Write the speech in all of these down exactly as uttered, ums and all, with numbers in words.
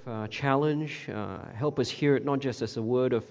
uh, challenge. Uh, help us hear it not just as a word of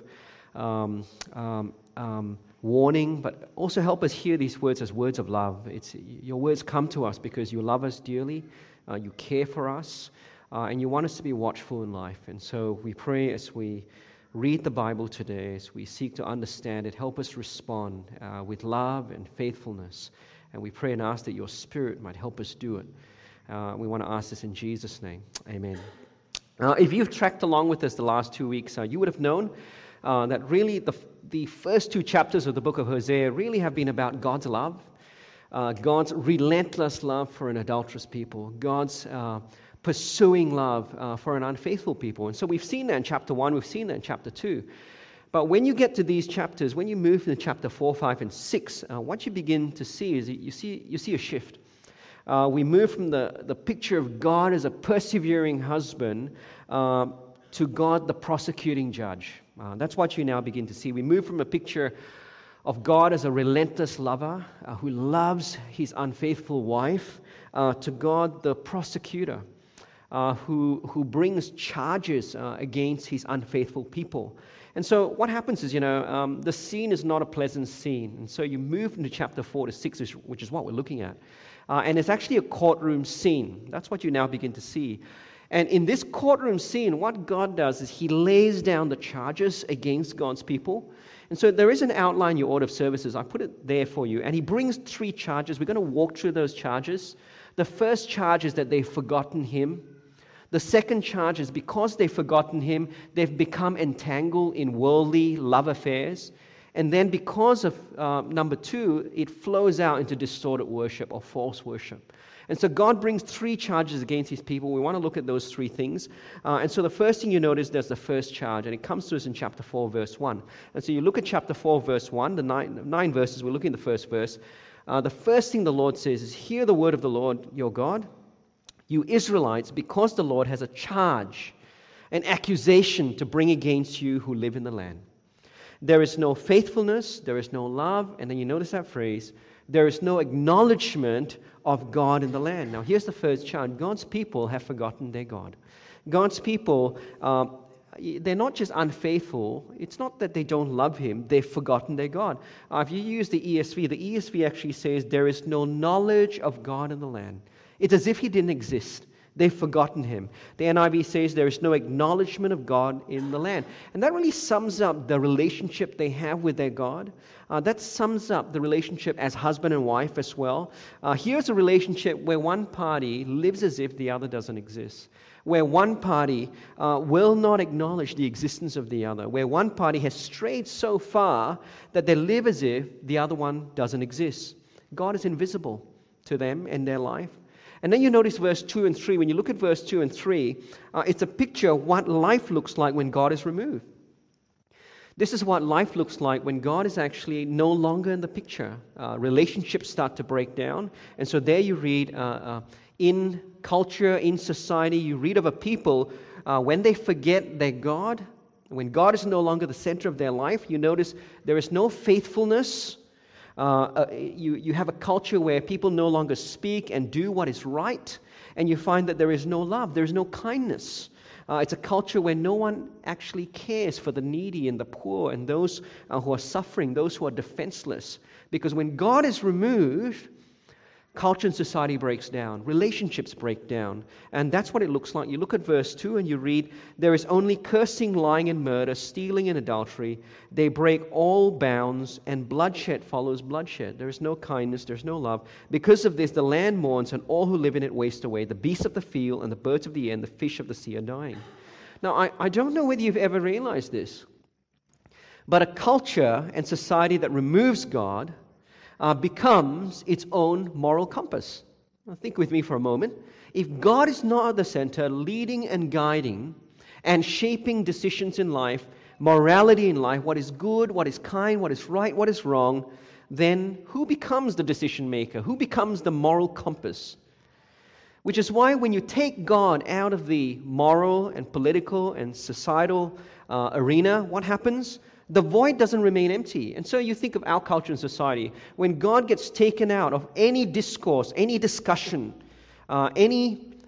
um, um, um, warning, but also help us hear these words as words of love. It's your words come to us because you love us dearly, uh, you care for us, uh, and you want us to be watchful in life. And so we pray as we read the Bible today, as we seek to understand it, help us respond uh, with love and faithfulness. And we pray and ask that your Spirit might help us do it. Uh, we want to ask this in Jesus' name. Amen. Uh, if you've tracked along with us the last two weeks, uh, you would have known uh, that really the, the first two chapters of the book of Hosea really have been about God's love, uh, God's relentless love for an adulterous people, God's uh, pursuing love uh, for an unfaithful people. And so we've seen that in chapter one, we've seen that in chapter two. But when you get to these chapters, when you move into chapter four, five, and six, uh, what you begin to see is you see you see a shift. Uh, we move from the, the picture of God as a persevering husband uh, to God the prosecuting judge. Uh, that's what you now begin to see. We move from a picture of God as a relentless lover uh, who loves his unfaithful wife uh, to God the prosecutor uh, who, who brings charges uh, against his unfaithful people. And so what happens is, you know, um, the scene is not a pleasant scene. And so you move into chapter four to six, which is what we're looking at. Uh, and it's actually a courtroom scene. That's what you now begin to see. And in this courtroom scene, what God does is he lays down the charges against God's people. And so there is an outline in your order of services. I put it there for you. And he brings three charges. We're going to walk through those charges. The first charge is that they've forgotten him. The second charge is because they've forgotten him, they've become entangled in worldly love affairs. And then because of uh, number two, it flows out into distorted worship or false worship. And so God brings three charges against his people. We want to look at those three things. Uh, and so the first thing you notice, there's the first charge, and it comes to us in chapter four, verse one. And so you look at chapter four, verse one, the nine, nine verses, we're looking at the first verse. Uh, the first thing the Lord says is, "Hear the word of the Lord your God, you Israelites, because the Lord has a charge, an accusation to bring against you who live in the land. There is no faithfulness, there is no love," and then you notice that phrase, "there is no acknowledgement of God in the land." Now here's the first charge. God's people have forgotten their God. God's people, uh, they're not just unfaithful. It's not that they don't love him. They've forgotten their God. Uh, if you use the E S V, the E S V actually says there is no knowledge of God in the land. It's as if he didn't exist. They've forgotten him. The N I V says there is no acknowledgement of God in the land. And that really sums up the relationship they have with their God. Uh, that sums up the relationship as husband and wife as well. Uh, here's a relationship where one party lives as if the other doesn't exist. Where one party uh, will not acknowledge the existence of the other. Where one party has strayed so far that they live as if the other one doesn't exist. God is invisible to them in their life. And then you notice verse two and three. When you look at verse two and three, uh, it's a picture of what life looks like when God is removed. This is what life looks like when God is actually no longer in the picture. Uh, relationships start to break down. And so there you read, uh, uh, in culture, in society, you read of a people, uh, when they forget their God, when God is no longer the center of their life, you notice there is no faithfulness. Uh, uh, you, you have a culture where people no longer speak and do what is right, and you find that there is no love, there is no kindness. Uh, it's a culture where no one actually cares for the needy and the poor and those uh, who are suffering, those who are defenseless. Because when God is removed, culture and society breaks down, relationships break down, and that's what it looks like. You look at verse two and you read, "There is only cursing, lying, and murder, stealing, and adultery. They break all bounds, and bloodshed follows bloodshed. There is no kindness, there is no love. Because of this, the land mourns, and all who live in it waste away. The beasts of the field and the birds of the air and the fish of the sea are dying." Now, I, I don't know whether you've ever realized this, but a culture and society that removes God Uh, becomes its own moral compass. Now, think with me for a moment. If God is not at the center, leading and guiding and shaping decisions in life, morality in life, what is good, what is kind, what is right, what is wrong, then who becomes the decision maker? Who becomes the moral compass? Which is why when you take God out of the moral and political and societal uh, arena, what happens? The void doesn't remain empty. And so you think of our culture and society. When God gets taken out of any discourse, any discussion, uh, any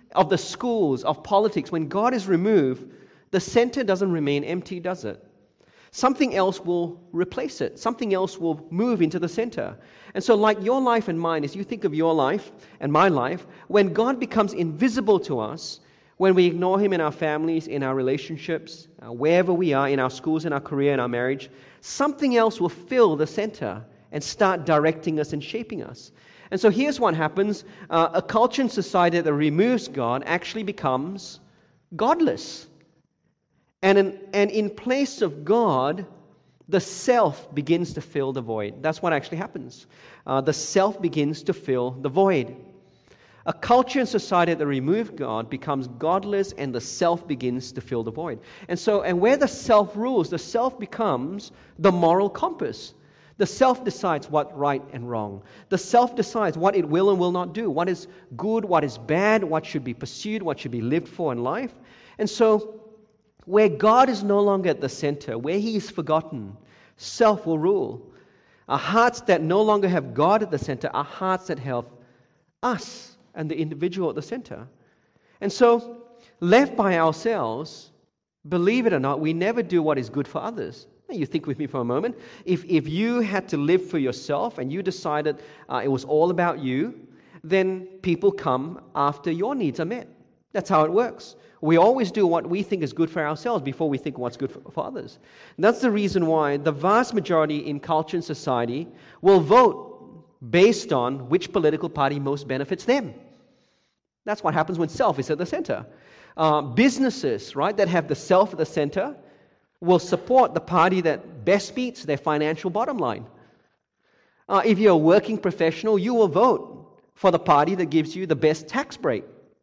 of the schools, of politics, when God is removed, the center doesn't remain empty, does it? Something else will replace it. Something else will move into the center. And so like your life and mine, as you think of your life and my life, when God becomes invisible to us, when we ignore Him in our families, in our relationships, uh, wherever we are, in our schools, in our career, in our marriage, something else will fill the center and start directing us and shaping us. And so here's what happens. Uh, a culture and society that removes God actually becomes godless. And in, and in place of God, the self begins to fill the void. That's what actually happens. Uh, the self begins to fill the void. A culture and society that remove God becomes godless, and the self begins to fill the void. And so, and where the self rules, the self becomes the moral compass. The self decides what's right and wrong. The self decides what it will and will not do, what is good, what is bad, what should be pursued, what should be lived for in life. And so, where God is no longer at the center, where He is forgotten, self will rule. Our hearts that no longer have God at the center are hearts that have us and the individual at the center. And so, left by ourselves, believe it or not, we never do what is good for others. Now, you think with me for a moment. If, if you had to live for yourself and you decided uh, it was all about you, then people come after your needs are met. That's how it works. We always do what we think is good for ourselves before we think what's good for, for others. And that's the reason why the vast majority in culture and society will vote based on which political party most benefits them. That's what happens when self is at the center. Uh, businesses, right, that have the self at the center will support the party that best meets their financial bottom line. Uh, if you're a working professional, you will vote for the party that gives you the best tax break.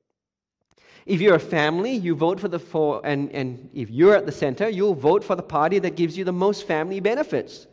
If you're a family, you vote for the for and, and if you're at the center, you'll vote for the party that gives you the most family benefits.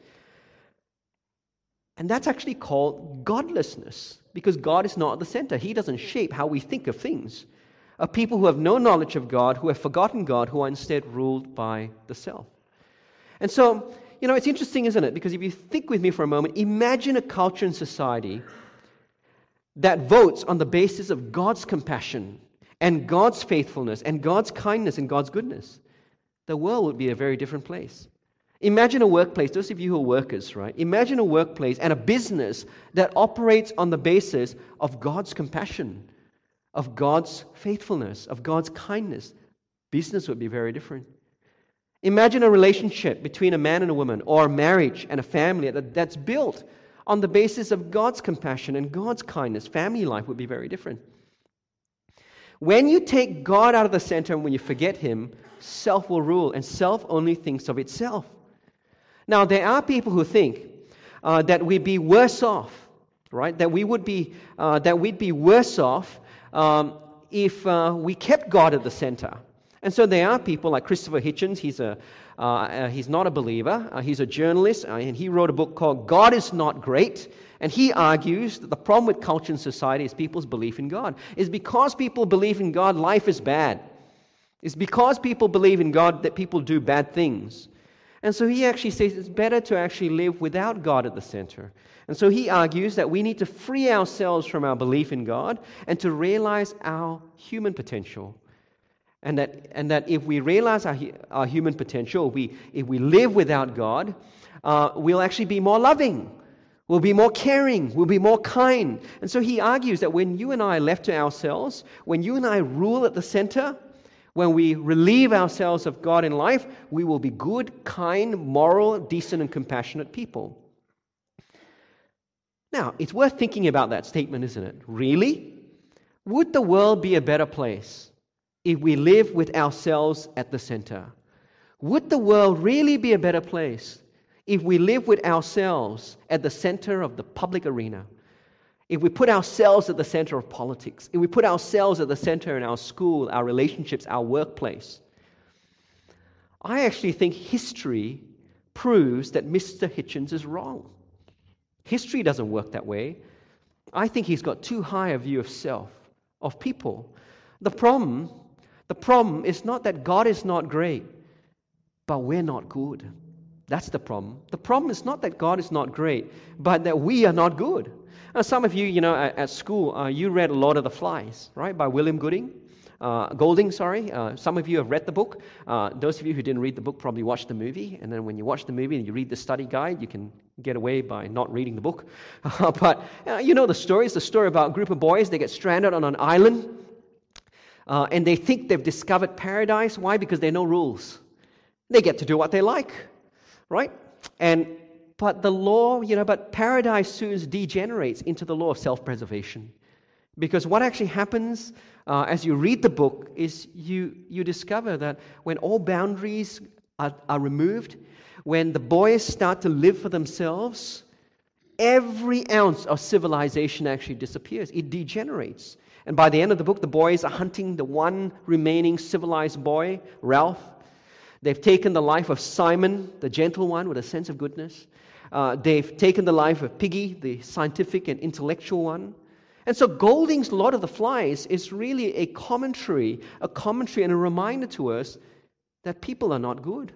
And that's actually called godlessness, because God is not at the center. He doesn't shape how we think of things. Are people who have no knowledge of God, who have forgotten God, who are instead ruled by the self. And so, you know, it's interesting, isn't it? Because if you think with me for a moment, imagine a culture and society that votes on the basis of God's compassion and God's faithfulness and God's kindness and God's goodness. The world would be a very different place. Imagine a workplace, those of you who are workers, right? Imagine a workplace and a business that operates on the basis of God's compassion, of God's faithfulness, of God's kindness. Business would be very different. Imagine a relationship between a man and a woman, or a marriage and a family that's built on the basis of God's compassion and God's kindness. Family life would be very different. When you take God out of the center and when you forget Him, self will rule, and self only thinks of itself. Now, there are people who think uh, that we'd be worse off, right? That we would be, uh, that we'd be worse off um, if uh, we kept God at the center. And so there are people like Christopher Hitchens. He's a, uh, uh, he's not a believer. Uh, he's a journalist, uh, and he wrote a book called "God Is Not Great." And he argues that the problem with culture and society is people's belief in God. It's because people believe in God, life is bad. It's because people believe in God that people do bad things. And so he actually says it's better to actually live without God at the center. And so he argues that we need to free ourselves from our belief in God and to realize our human potential. And that, and that if we realize our, our human potential, if we, if we live without God, uh, we'll actually be more loving. We'll be more caring. We'll be more kind. And so he argues that when you and I are left to ourselves, when you and I rule at the center, when we relieve ourselves of God in life, we will be good, kind, moral, decent, and compassionate people. Now, it's worth thinking about that statement, isn't it? Really? Would the world be a better place if we live with ourselves at the center? Would the world really be a better place if we live with ourselves at the center of the public arena? If we put ourselves at the center of politics, if we put ourselves at the center in our school, our relationships, our workplace, I actually think history proves that Mister Hitchens is wrong. History doesn't work that way. I think he's got too high a view of self, of people. The problem, the problem is not that God is not great, but we're not good. That's the problem. The problem is not that God is not great, but that we are not good. Now, some of you, you know, at, at school, uh, you read Lord of the Flies, right, by William Gooding. Uh, Golding, sorry. Uh, some of you have read the book. Uh, those of you who didn't read the book probably watched the movie. And then when you watch the movie and you read the study guide, you can get away by not reading the book. Uh, but uh, you know the story. It's the story about a group of boys. They get stranded on an island. Uh, and they think they've discovered paradise. Why? Because there are no rules. They get to do what they like. Right? And but the law, you know, but paradise soon degenerates into the law of self-preservation. Because what actually happens uh, as you read the book is you, you discover that when all boundaries are, are removed, when the boys start to live for themselves, every ounce of civilization actually disappears. It degenerates. And by the end of the book, the boys are hunting the one remaining civilized boy, Ralph. They've taken the life of Simon, the gentle one with a sense of goodness. Uh, they've taken the life of Piggy, the scientific and intellectual one. And so Golding's Lord of the Flies is really a commentary, a commentary and a reminder to us that people are not good.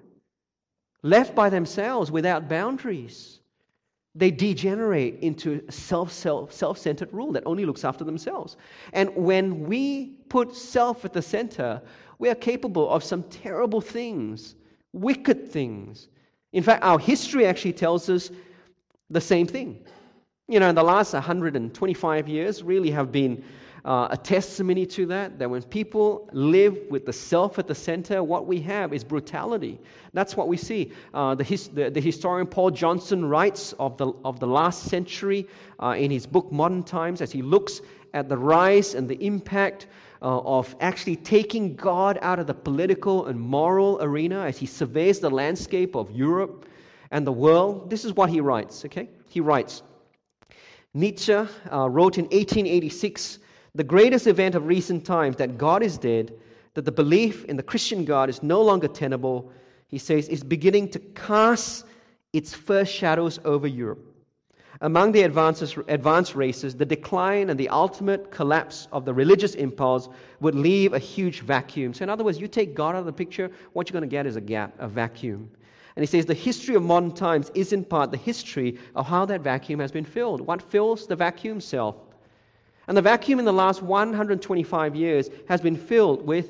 Left by themselves without boundaries, they degenerate into self, self, self-centered rule that only looks after themselves. And when we put self at the center, we are capable of some terrible things, wicked things. In fact, our history actually tells us the same thing. You know, in the last one hundred twenty-five years really have been uh, a testimony to that, that when people live with the self at the center, what we have is brutality. That's what we see. Uh, the, his, the, the historian Paul Johnson writes of the, of the last century uh, in his book Modern Times as he looks at the rise and the impact uh, of actually taking God out of the political and moral arena as he surveys the landscape of Europe and the world. This is what he writes, okay? He writes, Nietzsche uh, wrote in eighteen eighty-six, the greatest event of recent times, that God is dead, that the belief in the Christian God is no longer tenable, he says, is beginning to cast its first shadows over Europe. Among the advances, advanced races, the decline and the ultimate collapse of the religious impulse would leave a huge vacuum. So in other words, you take God out of the picture, what you're going to get is a gap, a vacuum. And he says the history of modern times is in part the history of how that vacuum has been filled. What fills the vacuum? Self. And the vacuum in the last one hundred twenty-five years has been filled with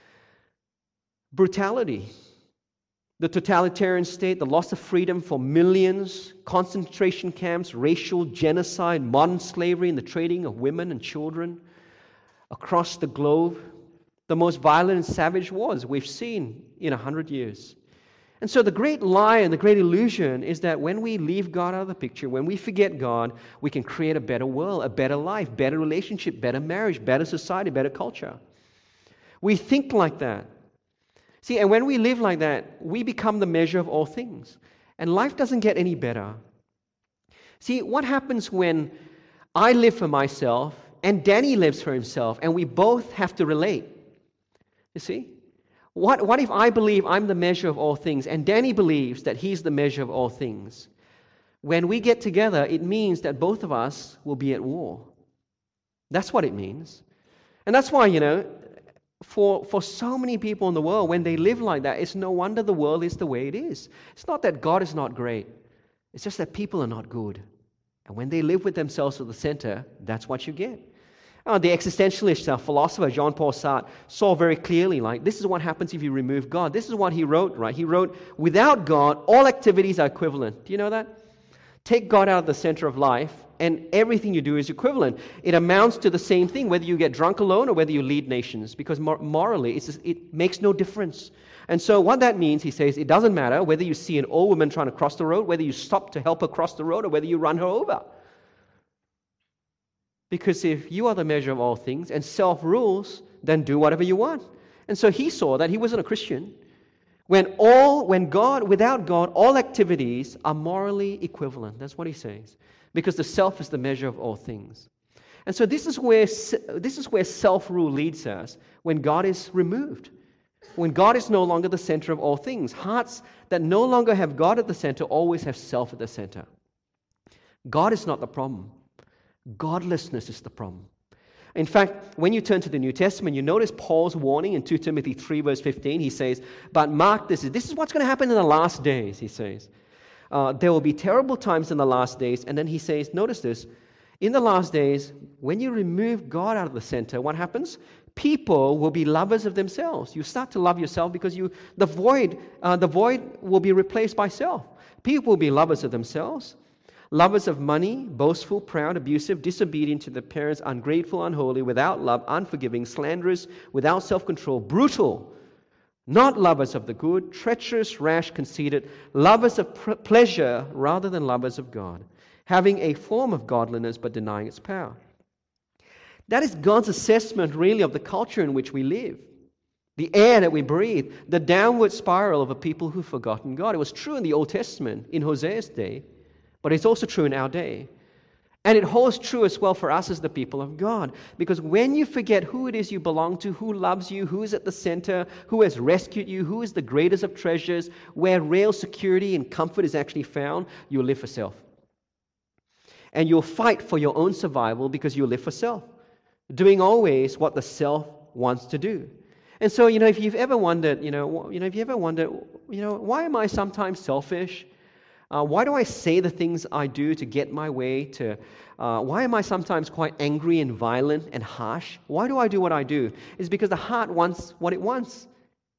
brutality. The totalitarian state, the loss of freedom for millions, concentration camps, racial genocide, modern slavery, and the trading of women and children across the globe. The most violent and savage wars we've seen in a hundred years. And so the great lie and the great illusion is that when we leave God out of the picture, when we forget God, we can create a better world, a better life, better relationship, better marriage, better society, better culture. We think like that. See, and when we live like that, we become the measure of all things. And life doesn't get any better. See, what happens when I live for myself and Danny lives for himself and we both have to relate? You see? What, what if I believe I'm the measure of all things and Danny believes that he's the measure of all things? When we get together, it means that both of us will be at war. That's what it means. And that's why, you know, for, for so many people in the world, when they live like that, it's no wonder the world is the way it is. It's not that God is not great. It's just that people are not good. And when they live with themselves at the center, that's what you get. Uh, the existentialist uh, philosopher Jean-Paul Sartre saw very clearly, like, this is what happens if you remove God. This is what he wrote, right? He wrote, without God, all activities are equivalent. Do you know that? Take God out of the center of life, and everything you do is equivalent. It amounts to the same thing, whether you get drunk alone or whether you lead nations, because mor- morally, it's just, it makes no difference. And so what that means, he says, it doesn't matter whether you see an old woman trying to cross the road, whether you stop to help her cross the road, or whether you run her over. Because if you are the measure of all things and self rules, then do whatever you want. And so he saw that he wasn't a Christian. When all, when God, without God, all activities are morally equivalent. That's what he says. Because the self is the measure of all things. And so this is where this is where self-rule leads us when God is removed. When God is no longer the center of all things. Hearts that no longer have God at the center always have self at the center. God is not the problem. Godlessness is the problem. In fact, when you turn to the New Testament, you notice Paul's warning in Second Timothy three, verse fifteen. He says, but mark this, this is what's going to happen in the last days, he says. Uh, there will be terrible times in the last days. And then he says, notice this, in the last days, when you remove God out of the center, what happens? people will be lovers of themselves. You start to love yourself because you the void uh, the void will be replaced by self. People will be lovers of themselves, lovers of money, boastful, proud, abusive, disobedient to their parents, ungrateful, unholy, without love, unforgiving, slanderous, without self-control, brutal, not lovers of the good, treacherous, rash, conceited, lovers of pr- pleasure rather than lovers of God, having a form of godliness but denying its power. That is God's assessment, really, of the culture in which we live, the air that we breathe, the downward spiral of a people who've forgotten God. It was true in the Old Testament, in Hosea's day, but it's also true in our day. And it holds true as well for us as the people of God. Because when you forget who it is you belong to, who loves you, who is at the center, who has rescued you, who is the greatest of treasures, where real security and comfort is actually found, you'll live for self. And you'll fight for your own survival because you live for self, doing always what the self wants to do. And so, you know, if you've ever wondered, you know, you know, if you ever wondered, you know, why am I sometimes selfish? Uh, why do I say the things I do to get my way? To uh, why am I sometimes quite angry and violent and harsh? Why do I do what I do? It's because the heart wants what it wants.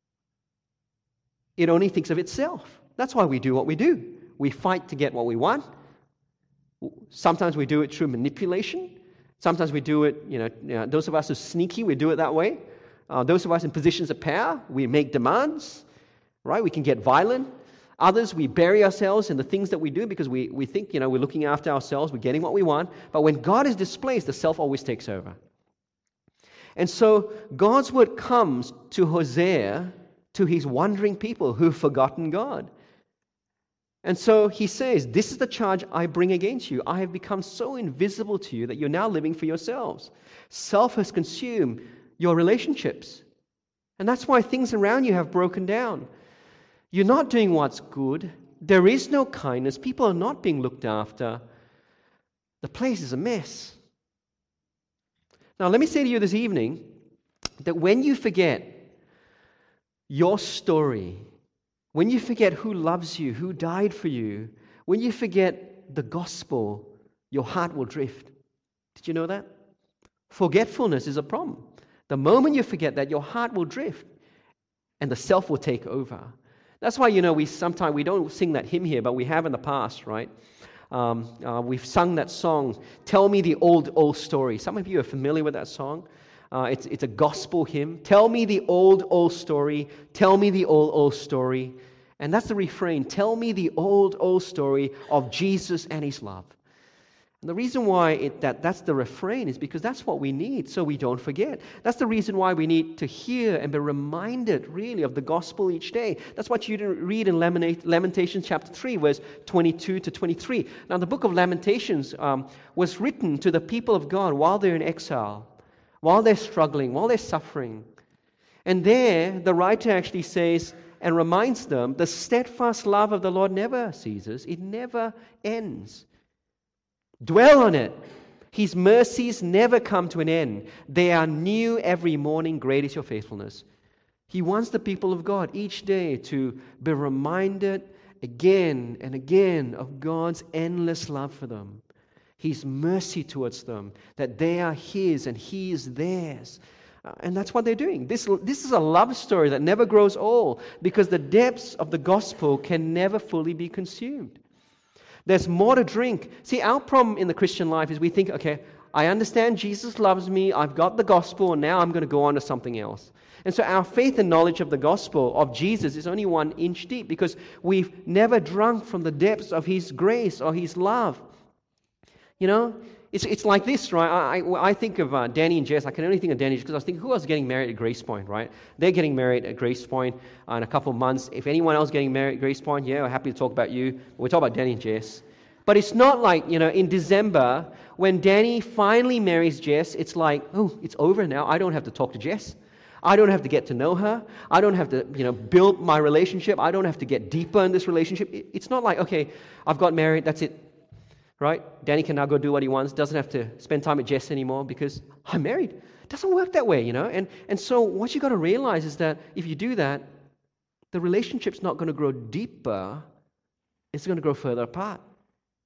It only thinks of itself. That's why we do what we do. We fight to get what we want. Sometimes we do it through manipulation. Sometimes we do it, you know, you know those of us who are sneaky, we do it that way. Uh, those of us in positions of power, we make demands, right? We can get violent. Others, we bury ourselves in the things that we do because we, we think, you know, we're looking after ourselves, we're getting what we want. But when God is displaced, the self always takes over. And so God's word comes to Hosea, to his wandering people who've forgotten God. And so he says, this is the charge I bring against you. I have become so invisible to you that you're now living for yourselves. Self has consumed your relationships. And that's why things around you have broken down. You're not doing what's good. There is no kindness. People are not being looked after. The place is a mess. Now, let me say to you this evening that when you forget your story, when you forget who loves you, who died for you, when you forget the gospel, your heart will drift. Did you know that? Forgetfulness is a problem. The moment you forget that, your heart will drift and the self will take over. That's why, you know, we sometimes, we don't sing that hymn here, but we have in the past, right? Um, uh, we've sung that song, Tell Me the Old, Old Story. Some of you are familiar with that song. Uh, it's, it's a gospel hymn. Tell me the old, old story. Tell me the old, old story. And that's the refrain. Tell me the old, old story of Jesus and his love. And the reason why it, that, that's the refrain is because that's what we need so we don't forget. That's the reason why we need to hear and be reminded really of the gospel each day. That's what you read in Lamentations chapter three, verse twenty-two to twenty-three. Now the book of Lamentations um, was written to the people of God while they're in exile, while they're struggling, while they're suffering. And there the writer actually says and reminds them, the steadfast love of the Lord never ceases. It never ends. Dwell on it. His mercies never come to an end. They are new every morning. Great is your faithfulness. He wants the people of God each day to be reminded again and again of God's endless love for them, His mercy towards them, that they are His and He is theirs. Uh, and that's what they're doing. This, this is a love story that never grows old because the depths of the gospel can never fully be consumed. There's more to drink. See, our problem in the Christian life is we think, okay, I understand Jesus loves me, I've got the gospel, and now I'm going to go on to something else. And so our faith and knowledge of the gospel of Jesus is only one inch deep because we've never drunk from the depths of His grace or His love. You know, it's it's like this, right? I I, I think of uh, Danny and Jess. I can only think of Danny because I was thinking, who else is getting married at Grace Point, right? They're getting married at Grace Point uh, in a couple of months. If anyone else is getting married at Grace Point, yeah, we're happy to talk about you. We're talking about Danny and Jess. But it's not like, you know, in December, when Danny finally marries Jess, it's like, oh, it's over now. I don't have to talk to Jess. I don't have to get to know her. I don't have to, you know, build my relationship. I don't have to get deeper in this relationship. It's not like, okay, I've got married, that's it. Right? Danny can now go do what he wants, doesn't have to spend time with Jess anymore because I'm married. It doesn't work that way, you know. And and so what you got to realize is that if you do that, the relationship's not going to grow deeper. It's going to grow further apart.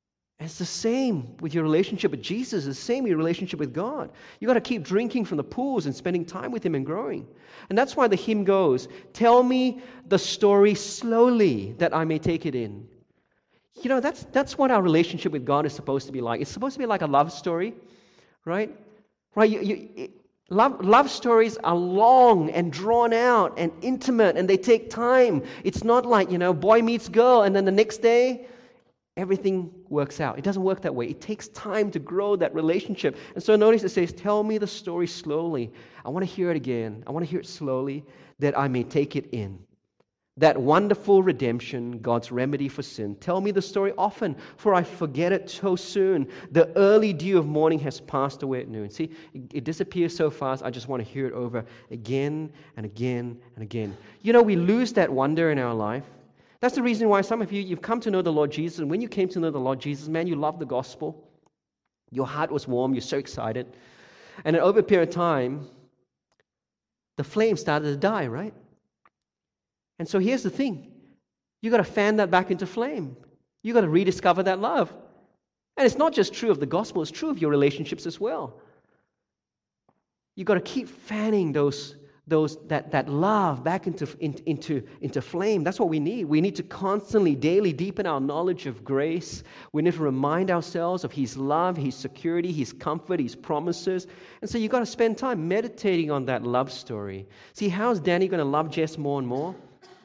And it's the same with your relationship with Jesus. It's the same with your relationship with God. You've got to keep drinking from the pools and spending time with Him and growing. And that's why the hymn goes, tell me the story slowly that I may take it in. You know, that's that's what our relationship with God is supposed to be like. It's supposed to be like a love story, right? Right? You, you, it, love, love stories are long and drawn out and intimate, and they take time. It's not like, you know, boy meets girl, and then the next day, everything works out. It doesn't work that way. It takes time to grow that relationship. And so notice it says, tell me the story slowly. I want to hear it again. I want to hear it slowly that I may take it in. That wonderful redemption, God's remedy for sin. Tell me the story often, for I forget it so soon. The early dew of morning has passed away at noon. See, it, it disappears so fast, I just want to hear it over again and again and again. You know, we lose that wonder in our life. That's the reason why some of you, you've come to know the Lord Jesus, and when you came to know the Lord Jesus, man, you loved the gospel. Your heart was warm, you're so excited. And then over a period of time, the flame started to die, right? And so here's the thing. You've got to fan that back into flame. You've got to rediscover that love. And it's not just true of the gospel, it's true of your relationships as well. You've got to keep fanning those Those that, that love back into, in, into, into flame. That's what we need. We need to constantly, daily deepen our knowledge of grace. We need to remind ourselves of His love, His security, His comfort, His promises. And so you've got to spend time meditating on that love story. See, how's Danny going to love Jess more and more?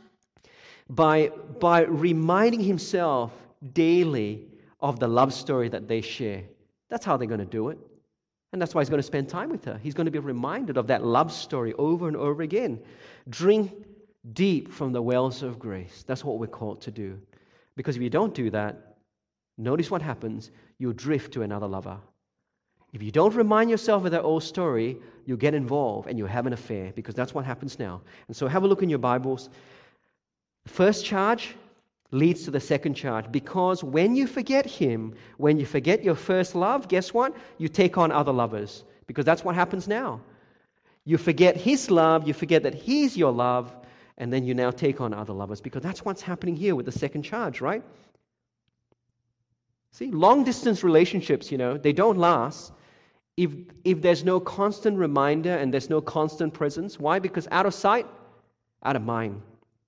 By, by reminding himself daily of the love story that they share. That's how they're going to do it. And that's why he's going to spend time with her. He's going to be reminded of that love story over and over again. Drink deep from the wells of grace. That's what we're called to do. Because if you don't do that, notice what happens. You'll drift to another lover. If you don't remind yourself of that old story, you'll get involved and you'll have an affair, because that's what happens now. And so have a look in your Bibles. The first charge leads to the second charge, because when you forget Him, when you forget your first love, guess what? You take on other lovers, because that's what happens now. You forget His love, you forget that He's your love, and then you now take on other lovers, because that's what's happening here with the second charge, right? See, long-distance relationships, you know, they don't last if, if there's no constant reminder and there's no constant presence. Why? Because out of sight, out of mind.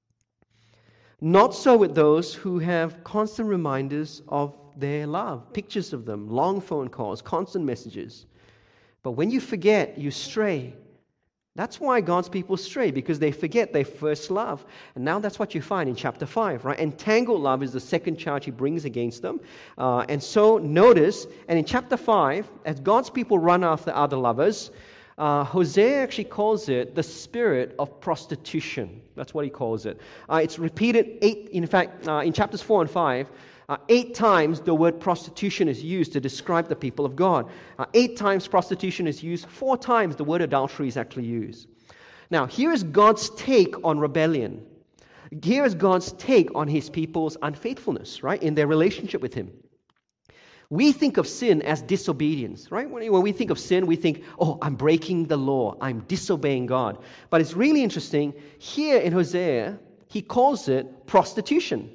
Not so with those who have constant reminders of their love, pictures of them, long phone calls, constant messages. But when you forget, you stray. That's why God's people stray, because they forget their first love. And now that's what you find in chapter five, right? Entangled love is the second charge he brings against them. Uh, and so notice, and in chapter five, as God's people run after other lovers, Uh, Hosea actually calls it the spirit of prostitution. That's what he calls it. Uh, it's repeated eight, in fact, uh, in chapters four and five, uh, eight times the word prostitution is used to describe the people of God. Uh, eight times prostitution is used. Four times the word adultery is actually used. Now, here is God's take on rebellion. Here is God's take on His people's unfaithfulness, right, in their relationship with Him. We think of sin as disobedience, right? When we think of sin, we think, oh, I'm breaking the law. I'm disobeying God. But it's really interesting. Here in Hosea, he calls it prostitution.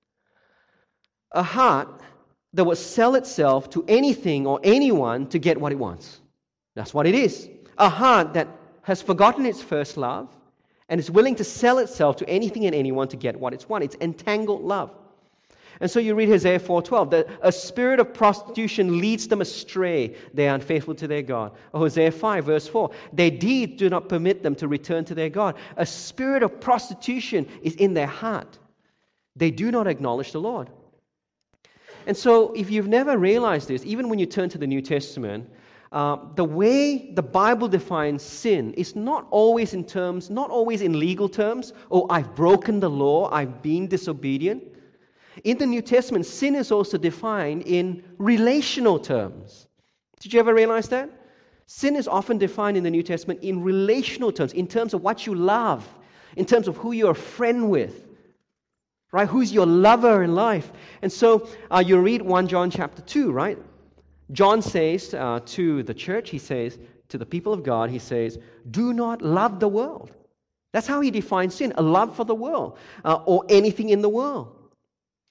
A heart that will sell itself to anything or anyone to get what it wants. That's what it is. A heart that has forgotten its first love and is willing to sell itself to anything and anyone to get what it's wants. It's entangled love. And so you read Hosea four twelve, that a spirit of prostitution leads them astray. They are unfaithful to their God. Or Hosea five verse four, their deeds do not permit them to return to their God. A spirit of prostitution is in their heart. They do not acknowledge the Lord. And so if you've never realized this, even when you turn to the New Testament, uh, the way the Bible defines sin is not always in terms, not always in legal terms. Oh, I've broken the law, I've been disobedient. In the New Testament, sin is also defined in relational terms. Did you ever realize that? Sin is often defined in the New Testament in relational terms, in terms of what you love, in terms of who you're a friend with, right? Who's your lover in life. And so uh, you read First John chapter two, right? John says uh, to the church, he says, to the people of God, he says, do not love the world. That's how he defines sin, a love for the world uh, or anything in the world.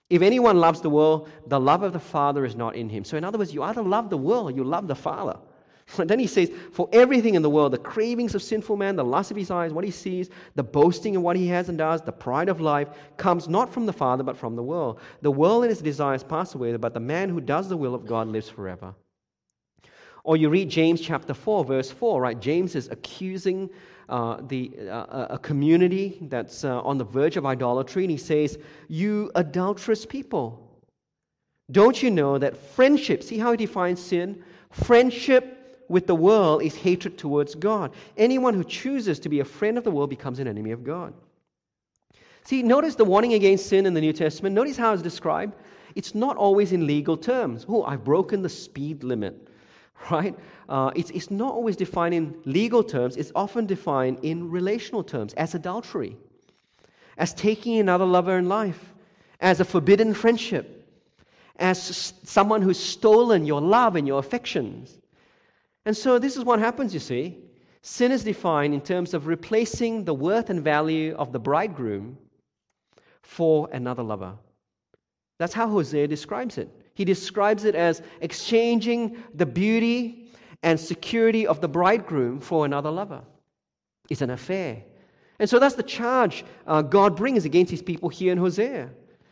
If anyone loves the world, the love of the Father is not in him. So in other words, you either love the world or you love the Father. And then he says, for everything in the world, the cravings of sinful man, the lust of his eyes, what he sees, the boasting of what he has and does, the pride of life, comes not from the Father, but from the world. The world and its desires pass away, but the man who does the will of God lives forever. Or you read James chapter four, verse four, right? James is accusing uh, the uh, a community that's uh, on the verge of idolatry, and he says, you adulterous people, don't you know that friendship, see how he defines sin? Friendship with the world is hatred towards God. Anyone who chooses to be a friend of the world becomes an enemy of God. See, notice the warning against sin in the New Testament. Notice how it's described. It's not always in legal terms. Oh, I've broken the speed limit, right? Uh, it's, it's not always defined in legal terms. It's often defined in relational terms, as adultery, as taking another lover in life, as a forbidden friendship, as someone who's stolen your love and your affections. And so this is what happens, you see. Sin is defined in terms of replacing the worth and value of the bridegroom for another lover. That's how Hosea describes it. He describes it as exchanging the beauty and security of the bridegroom for another lover. It's an affair. And so that's the charge uh, God brings against his people here in Hosea.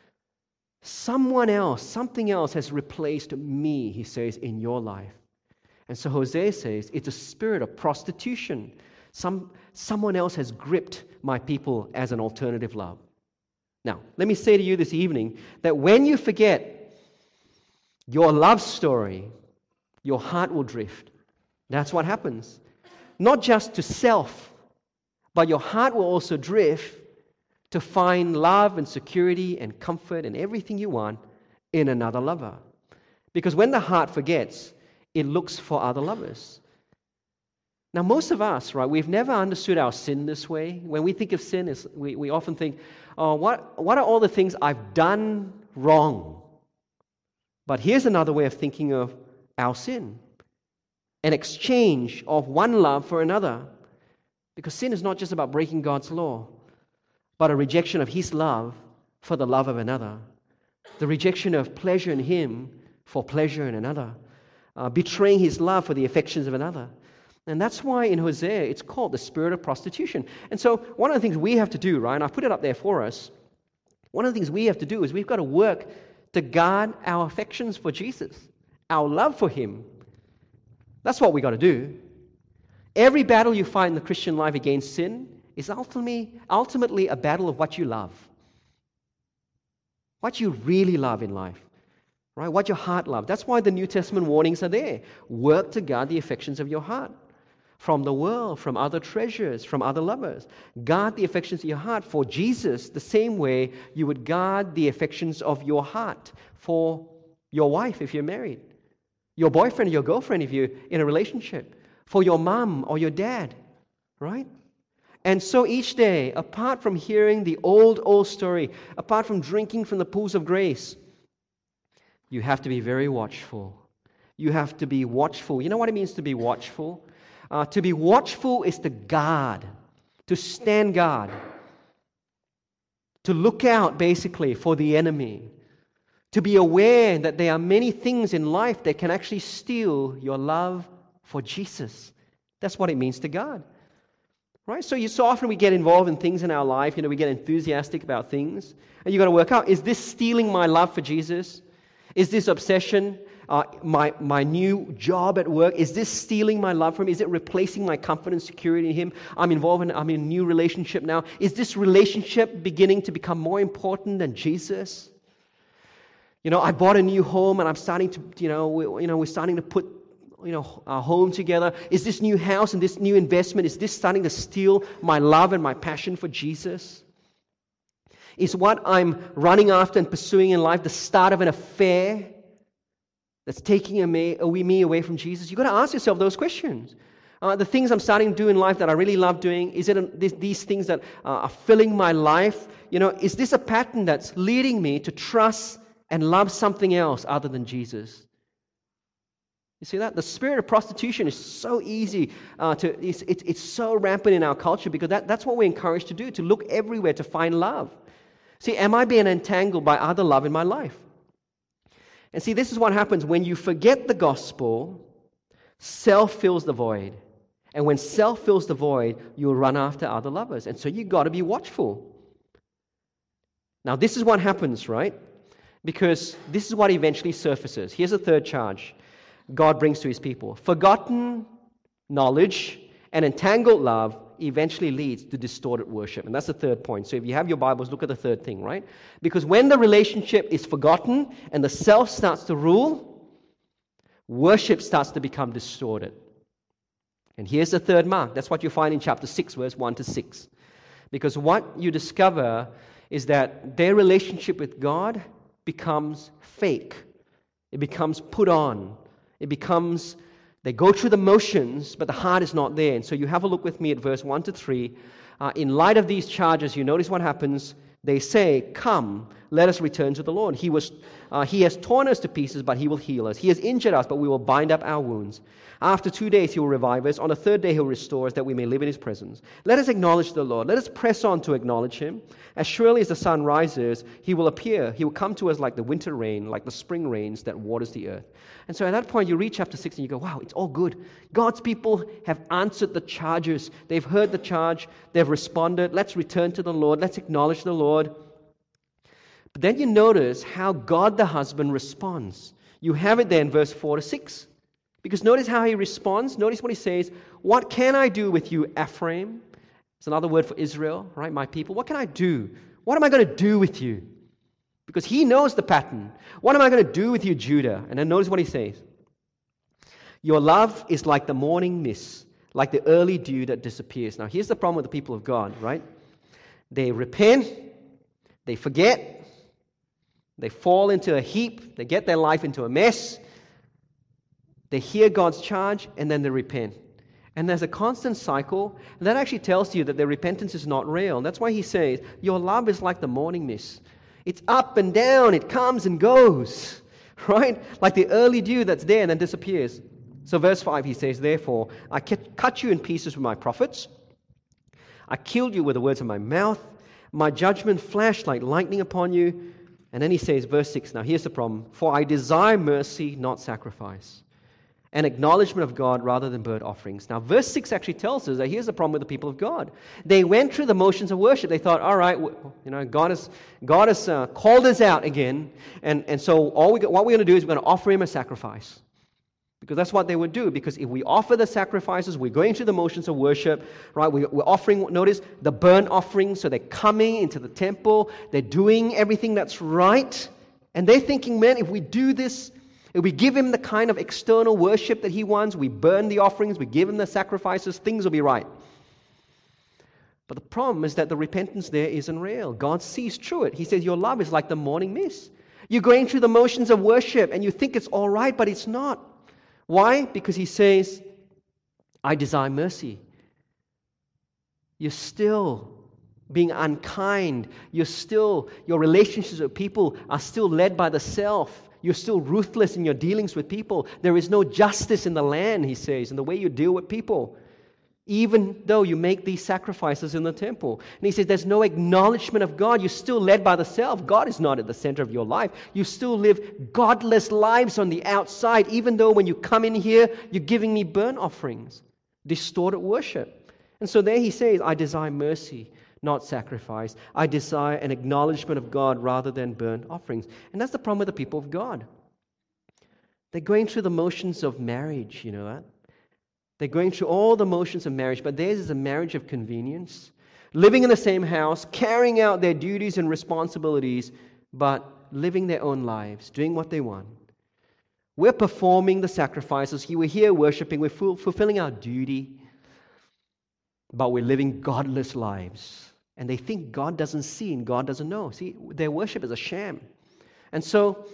Someone else, something else has replaced me, he says, in your life. And so Hosea says, it's a spirit of prostitution. Some, someone else has gripped my people as an alternative love. Now, let me say to you this evening that when you forget your love story, your heart will drift. That's what happens. Not just to self, but your heart will also drift to find love and security and comfort and everything you want in another lover. Because when the heart forgets, it looks for other lovers. Now, most of us, right, we've never understood our sin this way. When we think of sin, it's, we, we often think, oh, what, what are all the things I've done wrong? But here's another way of thinking of our sin. An exchange of one love for another. Because sin is not just about breaking God's law, but a rejection of His love for the love of another. The rejection of pleasure in Him for pleasure in another. Uh, betraying His love for the affections of another. And that's why in Hosea it's called the spirit of prostitution. And so one of the things we have to do, right, and I've put it up there for us, one of the things we have to do is we've got to work to guard our affections for Jesus, our love for Him. That's what we've got to do. Every battle you fight in the Christian life against sin is ultimately, ultimately a battle of what you love. What you really love in life. Right? What your heart loves. That's why the New Testament warnings are there. Work to guard the affections of your heart. From the world, from other treasures, from other lovers. Guard the affections of your heart for Jesus the same way you would guard the affections of your heart for your wife if you're married. Your boyfriend or your girlfriend if you're in a relationship. For your mom or your dad. Right? And so each day, apart from hearing the old, old story, apart from drinking from the pools of grace, you have to be very watchful. You have to be watchful. You know what it means to be watchful? Uh, to be watchful is to guard, to stand guard, to look out basically for the enemy, to be aware that there are many things in life that can actually steal your love for Jesus. That's what it means to guard. Right? So you so often we get involved in things in our life, you know, we get enthusiastic about things, and you've got to work out, is this stealing my love for Jesus? Is this obsession, uh, my, my new job at work, is this stealing my love from Him? Is it replacing my comfort and security in Him? I'm involved in, I'm in a new relationship now. Is this relationship beginning to become more important than Jesus? You know, I bought a new home and I'm starting to, you know, we, you know, we're starting to put, you know, our home together. Is this new house and this new investment, is this starting to steal my love and my passion for Jesus? Is what I'm running after and pursuing in life the start of an affair that's taking me away from Jesus? You've got to ask yourself those questions. Uh, the things I'm starting to do in life that I really love doing, is it a, these, these things that uh, are filling my life? You know, is this a pattern that's leading me to trust and love something else other than Jesus? You see that? The spirit of prostitution is so easy uh, to, it's, it's, it's so rampant in our culture because that, that's what we're encouraged to do, to look everywhere to find love. See, am I being entangled by other love in my life? And see, this is what happens when you forget the gospel, self fills the void. And when self fills the void, you'll run after other lovers. And so you've got to be watchful. Now, this is what happens, right? Because this is what eventually surfaces. Here's a third charge God brings to his people. Forgotten knowledge and entangled love eventually leads to distorted worship. And that's the third point. So if you have your Bibles, look at the third thing, right? Because when the relationship is forgotten and the self starts to rule, worship starts to become distorted. And here's the third mark. That's what you find in chapter six, verse one to six. Because what you discover is that their relationship with God becomes fake. It becomes put on. It becomes, they go through the motions, but the heart is not there. And so you have a look with me at verse one to three. Uh, in light of these charges, you notice what happens. They say, "Come, let us return to the Lord. He was, uh, He has torn us to pieces, but He will heal us. He has injured us, but we will bind up our wounds. After two days He will revive us. On the third day He will restore us, that we may live in His presence. Let us acknowledge the Lord. Let us press on to acknowledge Him. As surely as the sun rises, He will appear. He will come to us like the winter rain, like the spring rains that waters the earth." And so at that point, you read chapter six and you go, wow, it's all good. God's people have answered the charges. They've heard the charge. They've responded. Let's return to the Lord. Let's acknowledge the Lord. But then you notice how God the husband responds. You have it there in verse four to six. Because notice how he responds. Notice what he says. "What can I do with you, Ephraim?" It's another word for Israel, right? My people. What can I do? What am I going to do with you? Because he knows the pattern. What am I going to do with you, Judah? And then notice what he says. "Your love is like the morning mist, like the early dew that disappears." Now here's the problem with the people of God, right? They repent, they forget, they fall into a heap, they get their life into a mess, they hear God's charge, and then they repent. And there's a constant cycle, and that actually tells you that their repentance is not real. That's why he says, your love is like the morning mist. It's up and down, it comes and goes, right? Like the early dew that's there and then disappears. So verse five, he says, "Therefore, I cut you in pieces with my prophets. I killed you with the words of my mouth. My judgment flashed like lightning upon you." And then he says, verse six, now here's the problem. "For I desire mercy, not sacrifice, an acknowledgement of God rather than burnt offerings." Now, verse six actually tells us that here's the problem with the people of God. They went through the motions of worship. They thought, all right, you know, God has God has uh, called us out again, and, and so all we what we're going to do is we're going to offer Him a sacrifice. Because that's what they would do. Because if we offer the sacrifices, we're going through the motions of worship, right? We, we're offering, notice, the burnt offerings. So they're coming into the temple. They're doing everything that's right. And they're thinking, man, if we do this, if we give Him the kind of external worship that He wants, we burn the offerings, we give Him the sacrifices, things will be right. But the problem is that the repentance there isn't real. God sees through it. He says, your love is like the morning mist. You're going through the motions of worship and you think it's all right, but it's not. Why? Because He says, I desire mercy. You're still being unkind. You're still, your relationships with people are still led by the self. You're still ruthless in your dealings with people. There is no justice in the land, He says, in the way you deal with people. Even though you make these sacrifices in the temple. And He says there's no acknowledgement of God. You're still led by the self. God is not at the center of your life. You still live godless lives on the outside, even though when you come in here, you're giving me burnt offerings, distorted worship. And so there He says, I desire mercy, not sacrifice. I desire an acknowledgement of God rather than burnt offerings. And that's the problem with the people of God. They're going through the motions of marriage, you know that? They're going through all the motions of marriage, but theirs is a marriage of convenience, living in the same house, carrying out their duties and responsibilities, but living their own lives, doing what they want. We're performing the sacrifices. We're here worshiping. We're fulfilling our duty, but we're living godless lives. And they think God doesn't see and God doesn't know. See, their worship is a sham. And so,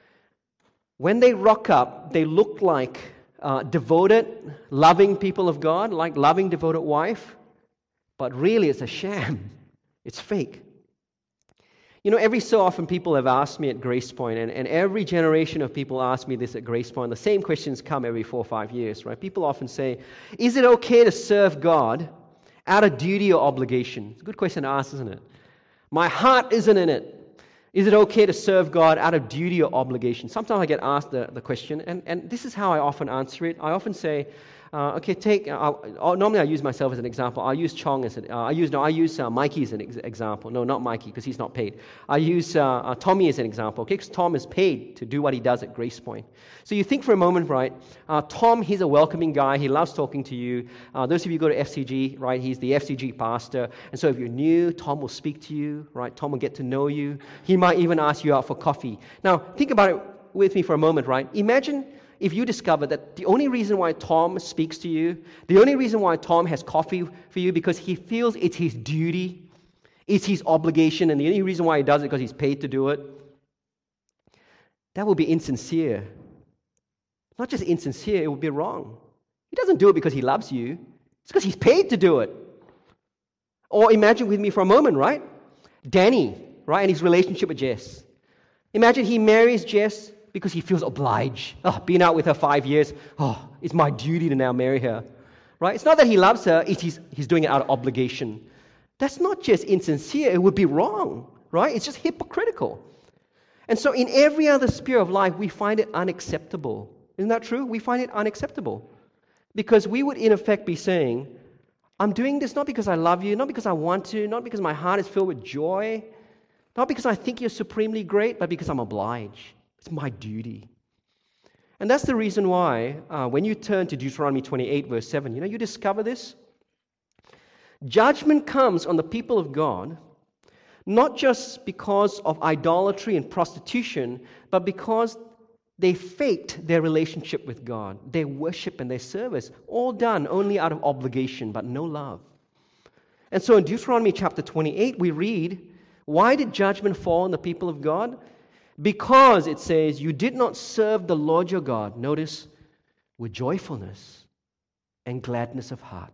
when they rock up, they look like Uh, devoted, loving people of God, like loving, devoted wife, but really it's a sham. It's fake. You know, every so often people have asked me at Grace Point, and, and every generation of people ask me this at Grace Point. The same questions come every four or five years, right? People often say, is it okay to serve God out of duty or obligation? It's a good question to ask, isn't it? My heart isn't in it. Is it okay to serve God out of duty or obligation? Sometimes I get asked the, the question, and, and this is how I often answer it. I often say, uh, okay, take, uh, uh, normally I use myself as an example. I use Chong as an, uh, I use, no, I use uh, Mikey as an ex- example. No, not Mikey, because he's not paid. I use uh, uh, Tommy as an example, okay, because Tom is paid to do what he does at Grace Point. So you think for a moment, right, uh, Tom, he's a welcoming guy. He loves talking to you. Uh, those of you who go to F C G, right, he's the F C G pastor. And so if you're new, Tom will speak to you, right? Tom will get to know you. He might even ask you out for coffee. Now, think about it with me for a moment, right? Imagine if you discover that the only reason why Tom speaks to you, the only reason why Tom has coffee for you, because he feels it's his duty, it's his obligation, and the only reason why he does it is because he's paid to do it, that would be insincere. Not just insincere, it would be wrong. He doesn't do it because he loves you. It's because he's paid to do it. Or imagine with me for a moment, right? Danny, right, and his relationship with Jess. Imagine he marries Jess because he feels obliged. Oh, been out with her five years. Oh, it's my duty to now marry her. Right? It's not that he loves her, it's he's, he's doing it out of obligation. That's not just insincere, it would be wrong. Right? It's just hypocritical. And so in every other sphere of life, we find it unacceptable. Isn't that true? We find it unacceptable. Because we would in effect be saying, I'm doing this not because I love you, not because I want to, not because my heart is filled with joy, not because I think you're supremely great, but because I'm obliged. It's my duty. And that's the reason why uh, when you turn to Deuteronomy twenty-eight, verse seven, you know, you discover this. Judgment comes on the people of God, not just because of idolatry and prostitution, but because they faked their relationship with God, their worship and their service, all done only out of obligation, but no love. And so in Deuteronomy chapter twenty-eight, we read, why did judgment fall on the people of God? Because, it says, you did not serve the Lord your God, notice, with joyfulness and gladness of heart.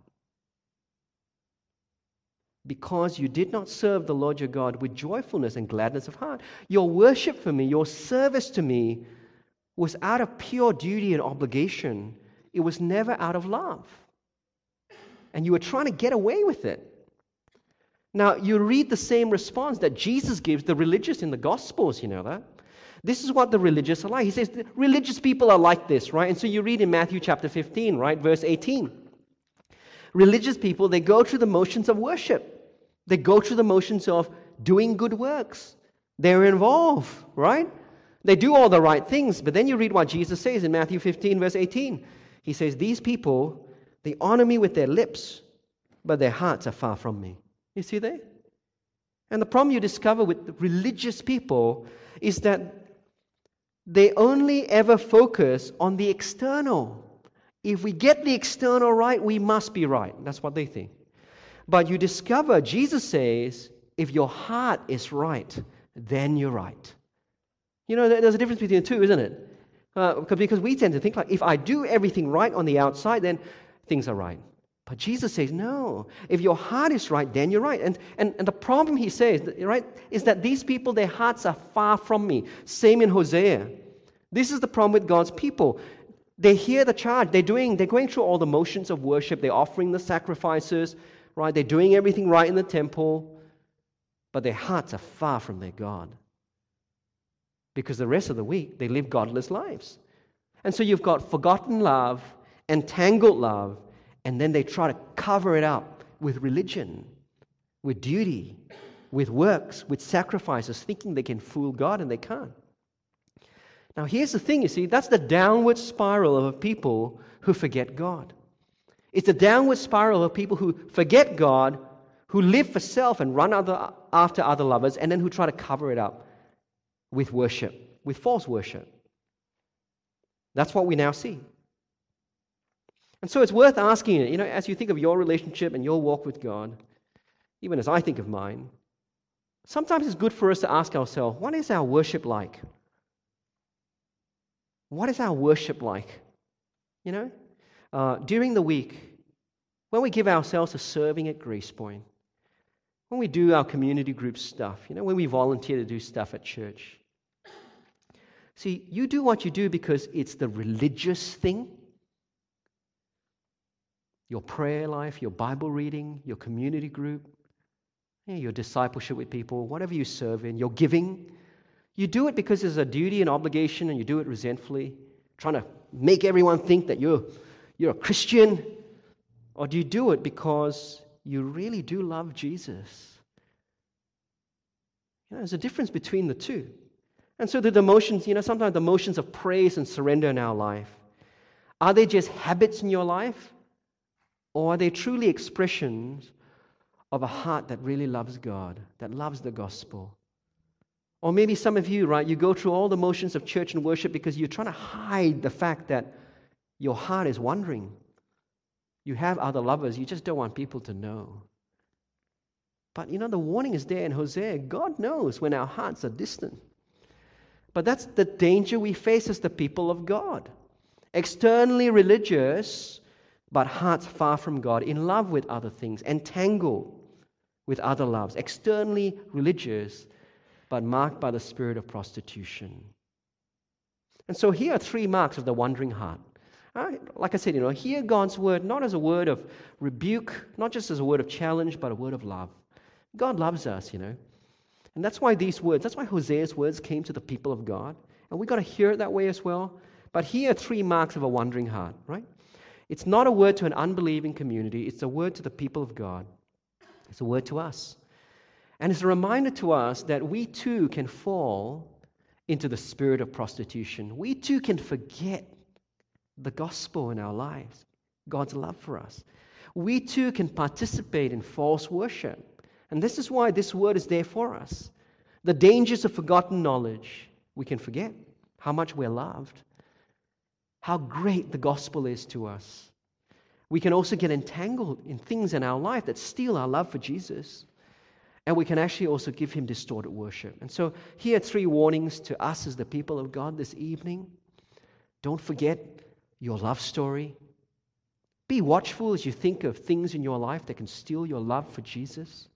Because you did not serve the Lord your God with joyfulness and gladness of heart. Your worship for me, your service to me, was out of pure duty and obligation. It was never out of love. And you were trying to get away with it. Now, you read the same response that Jesus gives the religious in the Gospels, you know that? This is what the religious are like. He says, the religious people are like this, right? And so you read in Matthew chapter fifteen, right, verse eighteen. Religious people, they go through the motions of worship. They go through the motions of doing good works. They're involved, right? They do all the right things. But then you read what Jesus says in Matthew fifteen, verse eighteen. He says, these people, they honor me with their lips, but their hearts are far from me. You see that? And the problem you discover with religious people is that they only ever focus on the external. If we get the external right, we must be right. That's what they think. But you discover, Jesus says, if your heart is right, then you're right. You know, there's a difference between the two, isn't it? Uh, because we tend to think like, if I do everything right on the outside, then things are right. But Jesus says, no, if your heart is right, then you're right. And, and, and the problem, he says, right, is that these people, their hearts are far from me. Same in Hosea. This is the problem with God's people. They hear the charge. They're doing, they're going through all the motions of worship. They're offering the sacrifices, right? They're doing everything right in the temple. But their hearts are far from their God. Because the rest of the week, they live godless lives. And so you've got forgotten love, entangled love, and then they try to cover it up with religion, with duty, with works, with sacrifices, thinking they can fool God, and they can't. Now here's the thing, you see, that's the downward spiral of people who forget God. It's the downward spiral of people who forget God, who live for self and run other, after other lovers, and then who try to cover it up with worship, with false worship. That's what we now see. And so it's worth asking, you know, as you think of your relationship and your walk with God, even as I think of mine, sometimes it's good for us to ask ourselves, what is our worship like? What is our worship like? You know, uh, during the week, when we give ourselves to serving at Grace Point, when we do our community group stuff, you know, when we volunteer to do stuff at church. See, you do what you do because it's the religious thing. Your prayer life, your Bible reading, your community group. Yeah, your discipleship with people, whatever you serve in, your giving. You do it because there's a duty and obligation, and you do it resentfully, trying to make everyone think that you're, you're a Christian. Or do you do it because you really do love Jesus? You know, there's a difference between the two. And so the emotions, you know, sometimes the emotions of praise and surrender in our life, are they just habits in your life? Or are they truly expressions of a heart that really loves God, that loves the gospel? Or maybe some of you, right, you go through all the motions of church and worship because you're trying to hide the fact that your heart is wandering. You have other lovers, you just don't want people to know. But you know, the warning is there in Hosea. God knows when our hearts are distant. But that's the danger we face as the people of God. Externally religious, but hearts far from God, in love with other things, entangled with other loves. Externally religious, but marked by the spirit of prostitution. And so here are three marks of the wandering heart. Right? Like I said, you know, hear God's word not as a word of rebuke, not just as a word of challenge, but a word of love. God loves us, you know. And that's why these words, that's why Hosea's words came to the people of God. And we've got to hear it that way as well. But here are three marks of a wandering heart, right? It's not a word to an unbelieving community. It's a word to the people of God. It's a word to us. And it's a reminder to us that we too can fall into the spirit of prostitution. We too can forget the gospel in our lives, God's love for us. We too can participate in false worship. And this is why this word is there for us. The dangers of forgotten knowledge. We can forget how much we're loved, how great the gospel is to us. We can also get entangled in things in our life that steal our love for Jesus. And we can actually also give him distorted worship. And so here are three warnings to us as the people of God this evening. Don't forget your love story. Be watchful as you think of things in your life that can steal your love for Jesus.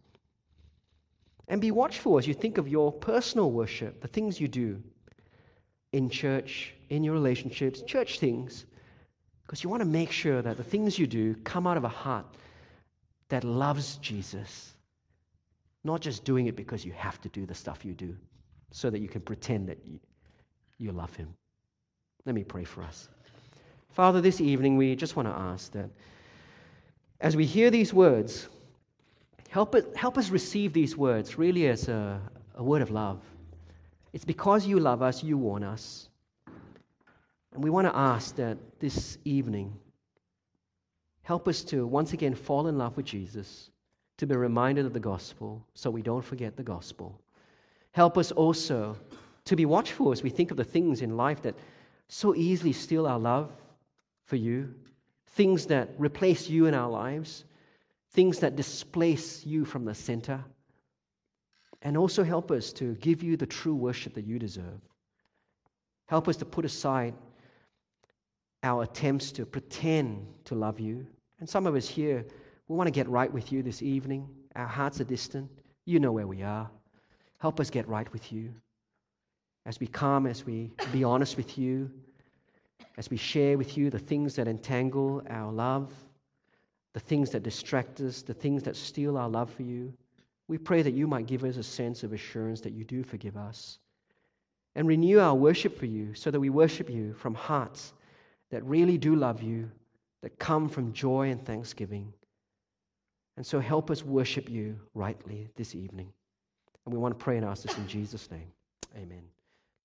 And be watchful as you think of your personal worship, the things you do in church, in your relationships, church things, because you want to make sure that the things you do come out of a heart that loves Jesus, not just doing it because you have to do the stuff you do so that you can pretend that you, you love him. Let me pray for us. Father, this evening we just want to ask that as we hear these words, help it, help us receive these words really as a, a word of love. It's because you love us, you warn us. And we want to ask that this evening, help us to once again fall in love with Jesus, to be reminded of the gospel so we don't forget the gospel. Help us also to be watchful as we think of the things in life that so easily steal our love for you, things that replace you in our lives, things that displace you from the center. And also help us to give you the true worship that you deserve. Help us to put aside our attempts to pretend to love you. And some of us here, we want to get right with you this evening. Our hearts are distant. You know where we are. Help us get right with you. As we come, as we be honest with you, as we share with you the things that entangle our love, the things that distract us, the things that steal our love for you, we pray that you might give us a sense of assurance that you do forgive us and renew our worship for you so that we worship you from hearts that really do love you, that come from joy and thanksgiving. And so help us worship you rightly this evening. And we want to pray and ask this in Jesus' name. Amen.